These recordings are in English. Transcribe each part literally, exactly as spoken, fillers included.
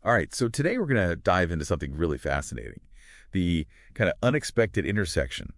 All right, so today we're going to dive into something really fascinating, the kind of unexpected intersection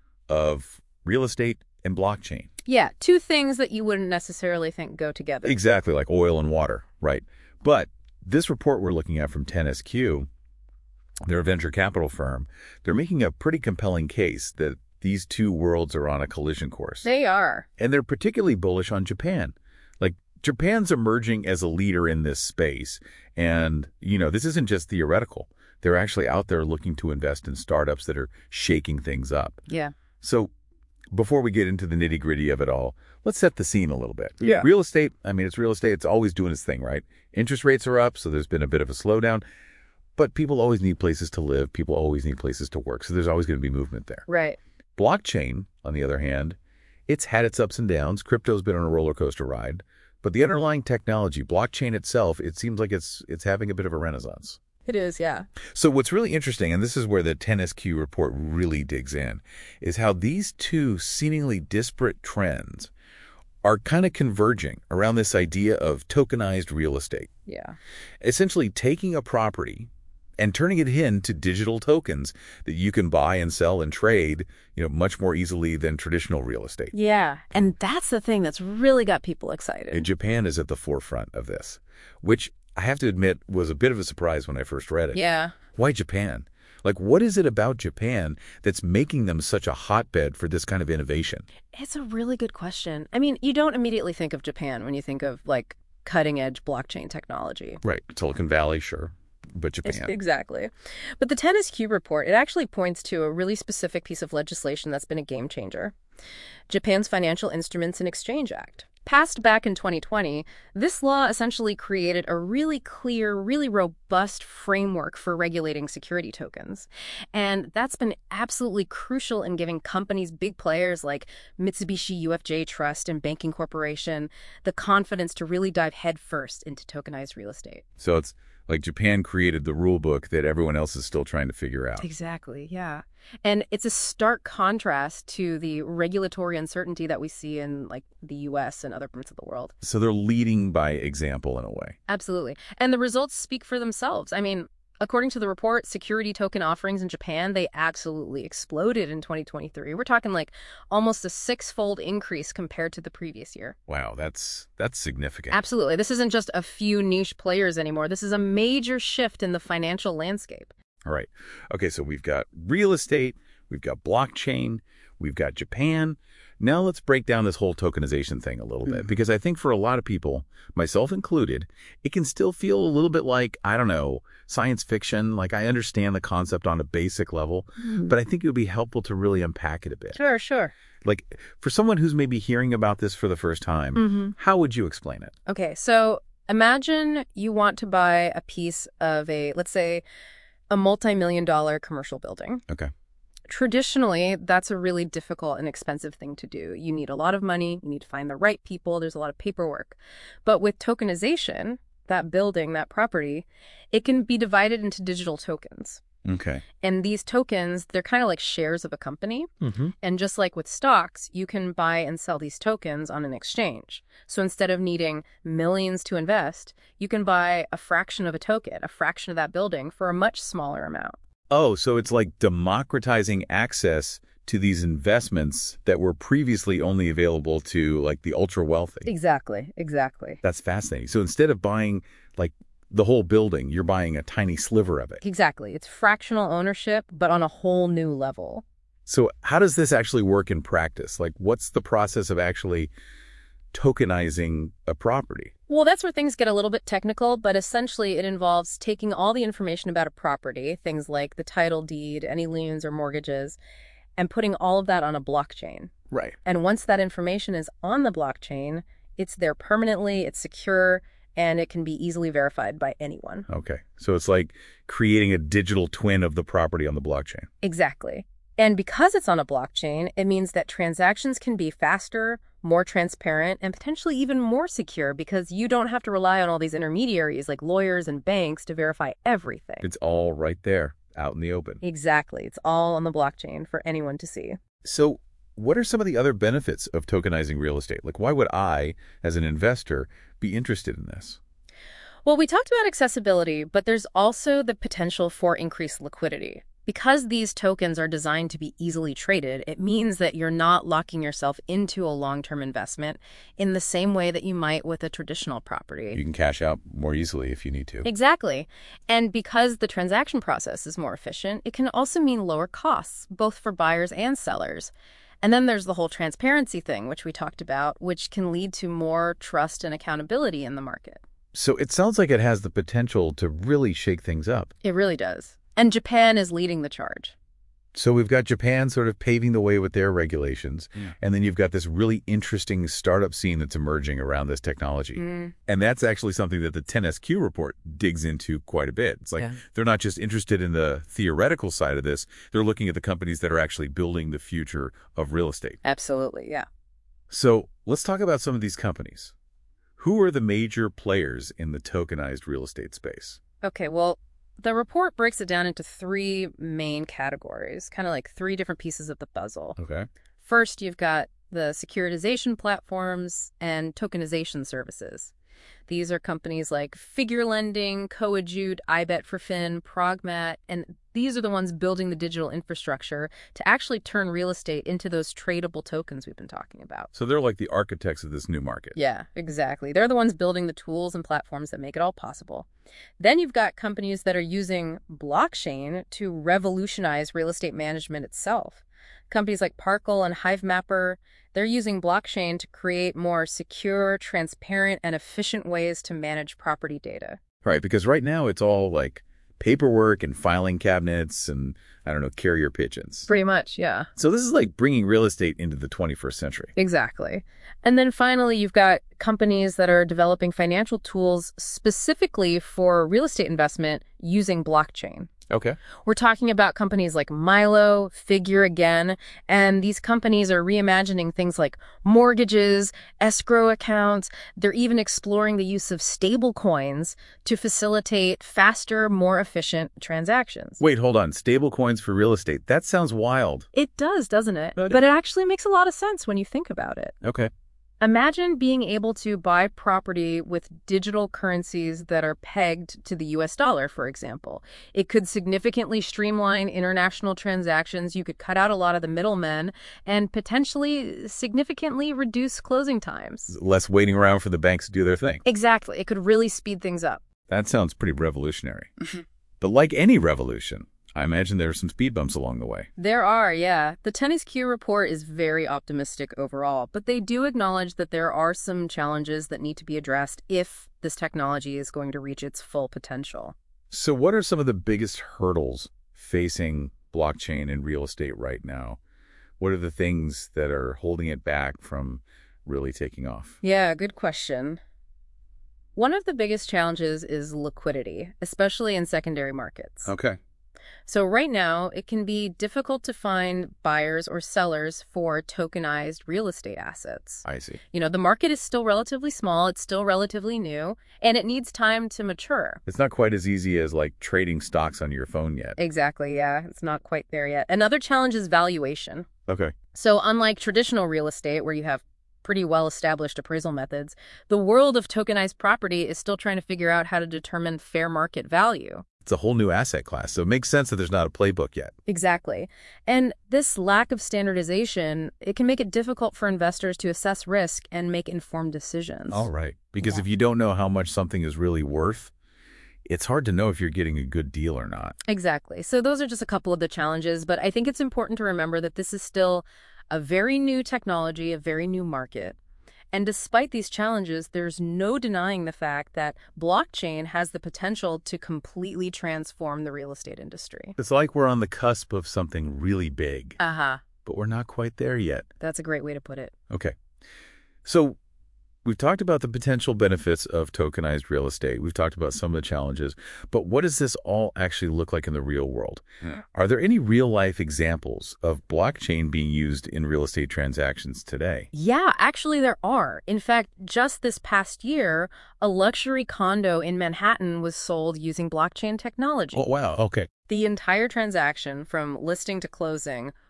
of real estate and blockchain. Yeah, two things that you wouldn't necessarily think go together. Exactly, like oil and water, right? But this report we're looking at from ten S Q, they're a venture capital firm, they're making a pretty compelling case that these two worlds are on a collision course. They are. And they're particularly bullish on Japan. Like, Japan's emerging as a leader in this space. And, you know, this isn't just theoretical. They're actually out there looking to invest in startups that are shaking things up. Yeah. So before we get into the nitty-gritty of it all, let's set the scene a little bit. Yeah. Real estate, I mean, it's real estate. It's always doing its thing, right? Interest rates are up, so there's been a bit of a slowdown. But people always need places to live. People always need places to work. So there's always going to be movement there. Right. Blockchain, on the other hand, it's had its ups and downs. Crypto's been on a roller coaster ride. But the underlying technology, blockchain itself, it seems like it's it's having a bit of a renaissance. It is, yeah. So what's really interesting, and this is where the ten S Q report really digs in, is how these two seemingly disparate trends are kind of converging around this idea of tokenized real estate. Yeah. Essentially taking a property and turning it into digital tokens that you can buy and sell and trade, you know, much more easily than traditional real estate. Yeah, and that's the thing that's really got people excited. And Japan is at the forefront of this, which I have to admit was a bit of a surprise when I first read it. Yeah. Why Japan? Like, what is it about Japan that's making them such a hotbed for this kind of innovation? It's a really good question. I mean, you don't immediately think of Japan when you think of, like, cutting-edge blockchain technology. Right. Silicon Valley, sure. But Japan. Exactly. But the ten S Q report, it actually points to a really specific piece of legislation that's been a game changer. Japan's Financial Instruments and Exchange Act. Passed back in twenty twenty, this law essentially created a really clear, really robust framework for regulating security tokens. And that's been absolutely crucial in giving companies, big players like Mitsubishi U F J Trust and Banking Corporation, the confidence to really dive headfirst into tokenized real estate. So it's like Japan created the rule book that everyone else is still trying to figure out. Exactly, yeah. And it's a stark contrast to the regulatory uncertainty that we see in, like, the U S and other parts of the world. So they're leading by example in a way. Absolutely. And the results speak for themselves. I mean, according to the report, security token offerings in Japan, they absolutely exploded in twenty twenty-three. We're talking like almost a six-fold increase compared to the previous year. Wow, that's that's significant. Absolutely. This isn't just a few niche players anymore. This is a major shift in the financial landscape. All right. Okay, so we've got real estate, we've got blockchain, we've got Japan. Now let's break down this whole tokenization thing a little bit, because I think for a lot of people, myself included, it can still feel a little bit like, I don't know, science fiction. Like, I understand the concept on a basic level, mm. but I think it would be helpful to really unpack it a bit. Sure, sure. Like, for someone who's maybe hearing about this for the first time, mm-hmm. how would you explain it? Okay, so imagine you want to buy a piece of a, let's say, a multi-million dollar commercial building. Okay. Traditionally, that's a really difficult and expensive thing to do. You need a lot of money. You need to find the right people. There's a lot of paperwork. But with tokenization, that building, that property, it can be divided into digital tokens. Okay. And these tokens, they're kind of like shares of a company. Mm-hmm. And just like with stocks, you can buy and sell these tokens on an exchange. So instead of needing millions to invest, you can buy a fraction of a token, a fraction of that building for a much smaller amount. Oh, so it's like democratizing access to these investments that were previously only available to, like, the ultra wealthy. Exactly, exactly. That's fascinating. So instead of buying, like, the whole building, you're buying a tiny sliver of it. Exactly. It's fractional ownership, but on a whole new level. So how does this actually work in practice? Like, what's the process of actually tokenizing a property? Well, that's where things get a little bit technical, but essentially it involves taking all the information about a property, things like the title deed, any liens or mortgages, and putting all of that on a blockchain. Right. And once that information is on the blockchain, it's there permanently, it's secure, and it can be easily verified by anyone. Okay. So it's like creating a digital twin of the property on the blockchain. Exactly. And because it's on a blockchain, it means that transactions can be faster, more transparent, and potentially even more secure because you don't have to rely on all these intermediaries like lawyers and banks to verify everything. It's all right there, out in the open. Exactly. It's all on the blockchain for anyone to see. So what are some of the other benefits of tokenizing real estate? Like, why would I, as an investor, be interested in this? Well, we talked about accessibility, but there's also the potential for increased liquidity. Because these tokens are designed to be easily traded, it means that you're not locking yourself into a long-term investment in the same way that you might with a traditional property. You can cash out more easily if you need to. Exactly. And because the transaction process is more efficient, it can also mean lower costs, both for buyers and sellers. And then there's the whole transparency thing, which we talked about, which can lead to more trust and accountability in the market. So it sounds like it has the potential to really shake things up. It really does. And Japan is leading the charge. So we've got Japan sort of paving the way with their regulations. Yeah. And then you've got this really interesting startup scene that's emerging around this technology. Mm. And that's actually something that the ten S Q report digs into quite a bit. It's like yeah. they're not just interested in the theoretical side of this. They're looking at the companies that are actually building the future of real estate. Absolutely, yeah. So let's talk about some of these companies. Who are the major players in the tokenized real estate space? Okay, well, the report breaks it down into three main categories, kind of like three different pieces of the puzzle. Okay. First, you've got the securitization platforms and tokenization services. These are companies like Figure Lending, Coadjute, iBet4Fin, Progmat, and these are the ones building the digital infrastructure to actually turn real estate into those tradable tokens we've been talking about. So they're like the architects of this new market. Yeah, exactly. They're the ones building the tools and platforms that make it all possible. Then you've got companies that are using blockchain to revolutionize real estate management itself. Companies like Parkle and HiveMapper, they're using blockchain to create more secure, transparent, and efficient ways to manage property data. Right, because right now it's all like paperwork and filing cabinets and, I don't know, carrier pigeons. Pretty much, yeah. So this is like bringing real estate into the twenty-first century. Exactly. And then finally, you've got companies that are developing financial tools specifically for real estate investment using blockchain. Okay. We're talking about companies like Milo, Figure again, and these companies are reimagining things like mortgages, escrow accounts. They're even exploring the use of stable coins to facilitate faster, more efficient transactions. Wait, hold on. Stable coins for real estate. That sounds wild. It does, doesn't it? But, but it actually makes a lot of sense when you think about it. Okay. Imagine being able to buy property with digital currencies that are pegged to the U S dollar, for example. It could significantly streamline international transactions. You could cut out a lot of the middlemen and potentially significantly reduce closing times. Less waiting around for the banks to do their thing. Exactly. It could really speed things up. That sounds pretty revolutionary. But like any revolution, I imagine there are some speed bumps along the way. There are, yeah. The ten S Q report is very optimistic overall, but they do acknowledge that there are some challenges that need to be addressed if this technology is going to reach its full potential. So what are some of the biggest hurdles facing blockchain and real estate right now? What are the things that are holding it back from really taking off? Yeah, good question. One of the biggest challenges is liquidity, especially in secondary markets. Okay. So right now, it can be difficult to find buyers or sellers for tokenized real estate assets. I see. You know, the market is still relatively small, it's still relatively new, and it needs time to mature. It's not quite as easy as like trading stocks on your phone yet. Exactly, yeah. It's not quite there yet. Another challenge is valuation. Okay. So unlike traditional real estate, where you have pretty well-established appraisal methods, the world of tokenized property is still trying to figure out how to determine fair market value. It's a whole new asset class, so it makes sense that there's not a playbook yet. Exactly. And this lack of standardization, it can make it difficult for investors to assess risk and make informed decisions. All right. Because Yeah. if you don't know how much something is really worth, it's hard to know if you're getting a good deal or not. Exactly. So those are just a couple of the challenges, but I think it's important to remember that this is still a very new technology, a very new market. And despite these challenges, there's no denying the fact that blockchain has the potential to completely transform the real estate industry. It's like we're on the cusp of something really big, Uh-huh. but we're not quite there yet. That's a great way to put it. Okay. So we've talked about the potential benefits of tokenized real estate. We've talked about some of the challenges, but what does this all actually look like in the real world? Hmm. Are there any real-life examples of blockchain being used in real estate transactions today? Yeah, actually there are. In fact, just this past year, a luxury condo in Manhattan was sold using blockchain technology. Oh, wow. Okay. The entire transaction, from listing to closing,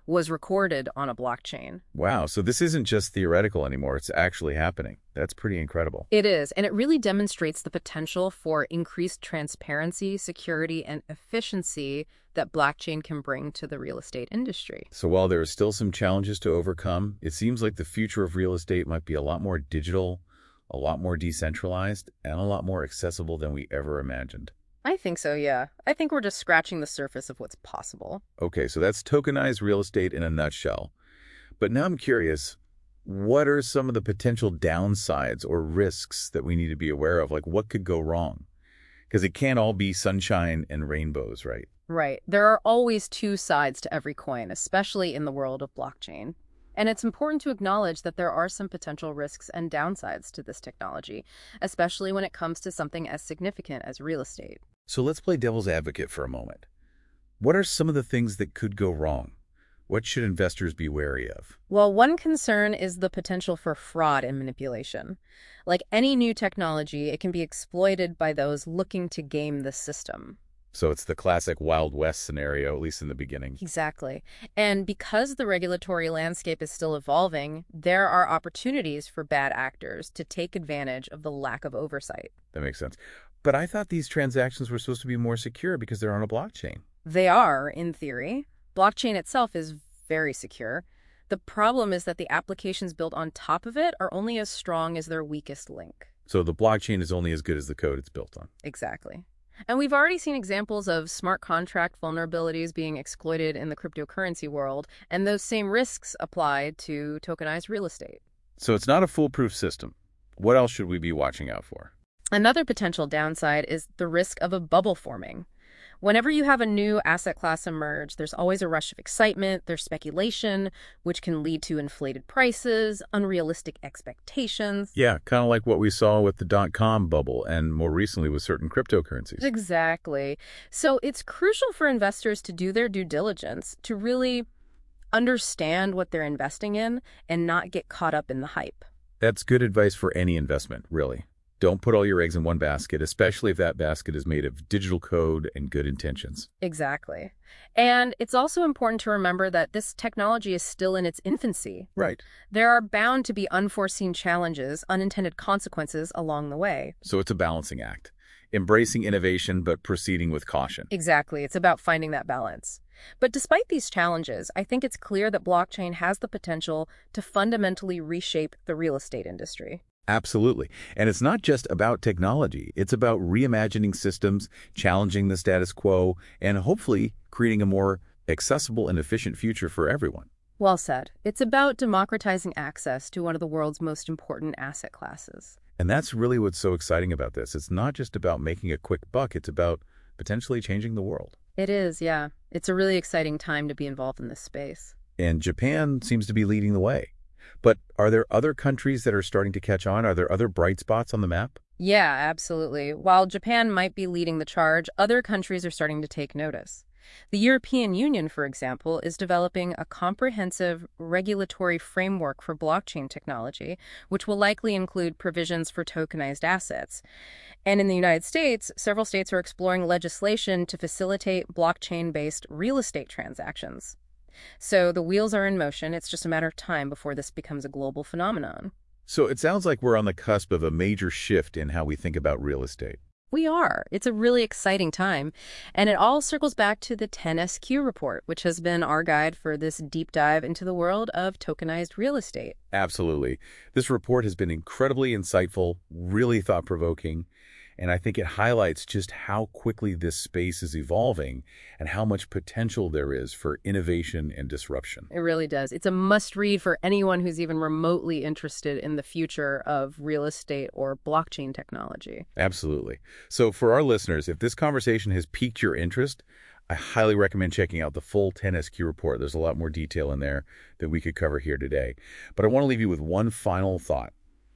was recorded on a blockchain. Wow, so this isn't just theoretical anymore. It's actually happening. That's pretty incredible. It is, and it really demonstrates the potential for increased transparency, security, and efficiency that blockchain can bring to the real estate industry. So while there are still some challenges to overcome, it seems like the future of real estate might be a lot more digital, a lot more decentralized, and a lot more accessible than we ever imagined. I think so, yeah. I think we're just scratching the surface of what's possible. Okay, so that's tokenized real estate in a nutshell. But now I'm curious, what are some of the potential downsides or risks that we need to be aware of? Like, what could go wrong? Because it can't all be sunshine and rainbows, right? Right. There are always two sides to every coin, especially in the world of blockchain. And it's important to acknowledge that there are some potential risks and downsides to this technology, especially when it comes to something as significant as real estate. So let's play devil's advocate for a moment. What are some of the things that could go wrong? What should investors be wary of? Well, one concern is the potential for fraud and manipulation. Like any new technology, it can be exploited by those looking to game the system. So it's the classic Wild West scenario, at least in the beginning. Exactly. And because the regulatory landscape is still evolving, there are opportunities for bad actors to take advantage of the lack of oversight. That makes sense. But I thought these transactions were supposed to be more secure because they're on a blockchain. They are, in theory. Blockchain itself is very secure. The problem is that the applications built on top of it are only as strong as their weakest link. So the blockchain is only as good as the code it's built on. Exactly. And we've already seen examples of smart contract vulnerabilities being exploited in the cryptocurrency world, and those same risks apply to tokenized real estate. So it's not a foolproof system. What else should we be watching out for? Another potential downside is the risk of a bubble forming. Whenever you have a new asset class emerge, there's always a rush of excitement, there's speculation, which can lead to inflated prices, unrealistic expectations. Yeah, kind of like what we saw with the dot-com bubble and more recently with certain cryptocurrencies. Exactly. So it's crucial for investors to do their due diligence, to really understand what they're investing in and not get caught up in the hype. That's good advice for any investment, really. Don't put all your eggs in one basket, especially if that basket is made of digital code and good intentions. Exactly. And it's also important to remember that this technology is still in its infancy. Right. There are bound to be unforeseen challenges, unintended consequences along the way. So it's a balancing act. Embracing innovation, but proceeding with caution. Exactly. It's about finding that balance. But despite these challenges, I think it's clear that blockchain has the potential to fundamentally reshape the real estate industry. Absolutely. And it's not just about technology. It's about reimagining systems, challenging the status quo, and hopefully creating a more accessible and efficient future for everyone. Well said. It's about democratizing access to one of the world's most important asset classes. And that's really what's so exciting about this. It's not just about making a quick buck. It's about potentially changing the world. It is, yeah. It's a really exciting time to be involved in this space. And Japan seems to be leading the way. But are there other countries that are starting to catch on? Are there other bright spots on the map? Yeah, absolutely. While Japan might be leading the charge, other countries are starting to take notice. The European Union, for example, is developing a comprehensive regulatory framework for blockchain technology, which will likely include provisions for tokenized assets. And in the United States, several states are exploring legislation to facilitate blockchain-based real estate transactions. So the wheels are in motion. It's just a matter of time before this becomes a global phenomenon. So it sounds like we're on the cusp of a major shift in how we think about real estate. We are. It's a really exciting time. And it all circles back to the ten S Q report, which has been our guide for this deep dive into the world of tokenized real estate. Absolutely. This report has been incredibly insightful, really thought-provoking, and I think it highlights just how quickly this space is evolving and how much potential there is for innovation and disruption. It really does. It's a must-read for anyone who's even remotely interested in the future of real estate or blockchain technology. Absolutely. So for our listeners, if this conversation has piqued your interest, I highly recommend checking out the full ten S Q report. There's a lot more detail in there that we could cover here today. But I want to leave you with one final thought.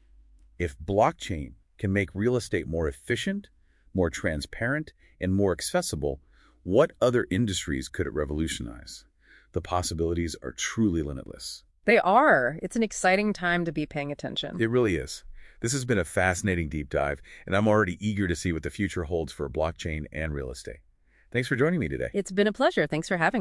If blockchain can make real estate more efficient, more transparent, and more accessible, what other industries could it revolutionize? The possibilities are truly limitless. They are. It's an exciting time to be paying attention. It really is. This has been a fascinating deep dive, and I'm already eager to see what the future holds for blockchain and real estate. Thanks for joining me today. It's been a pleasure. Thanks for having me.